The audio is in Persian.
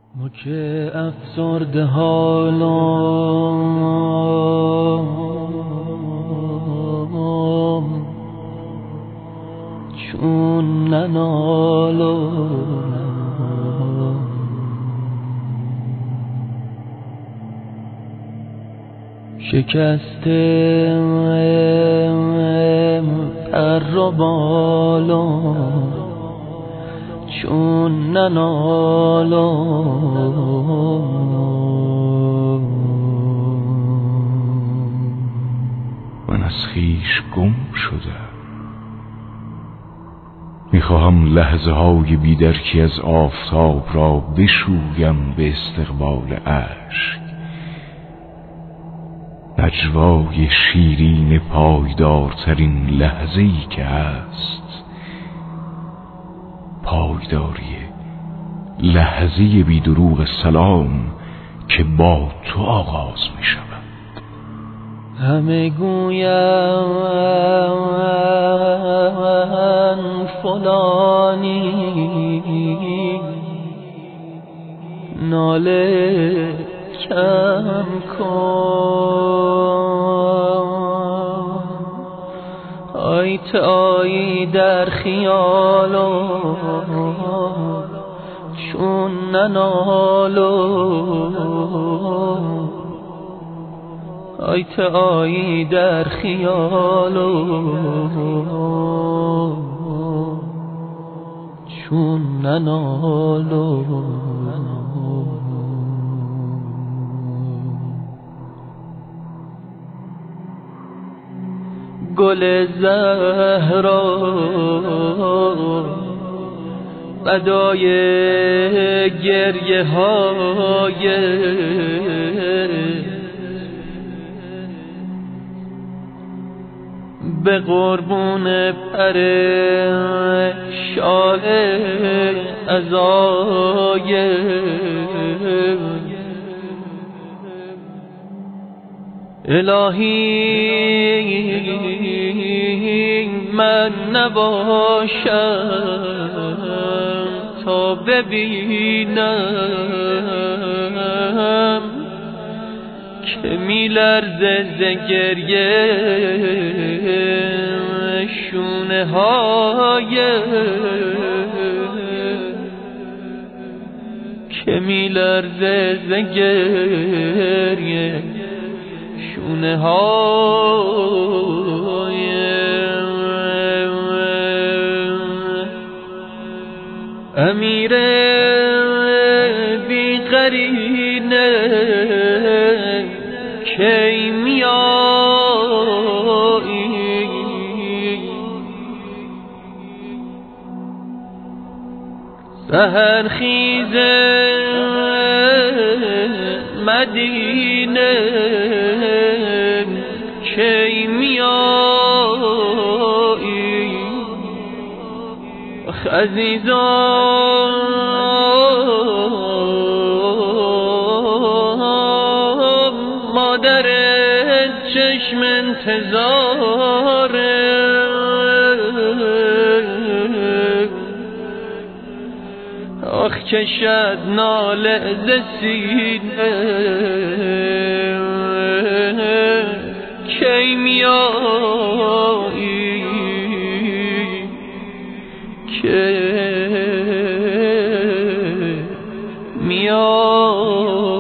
ما که افسرده حالم چون ننالم شکسته پر و بالم چون ننالم من از خویش گم شدم. میخواهم لحظه های بی‌درکی از آفتاب را بشویم به استقبال اشک. نجوای شیرین پایدارترین لحظه‌ای که هست، پایداری لحظه بیدروغ سلام که با تو آغاز می شود. همه گویند فلانی ناله کم کن، آی تایی در خیالم چون ننالم، آی تایی در خیالم چون ننالم. گل زهرا فدای گریه های به قربون پر شاه عزای الهی من نباشم تا ببینم که میلرزه ز گریه شونه های، که میلرزه ز گریه شونه های امیر بی قرینه کی میایی، سحر خیز مدینه کی میایی، آخ عزیزان مادر چشم انتظاره، آخ کشد ناله ز سینه کی میایی، کی میایی.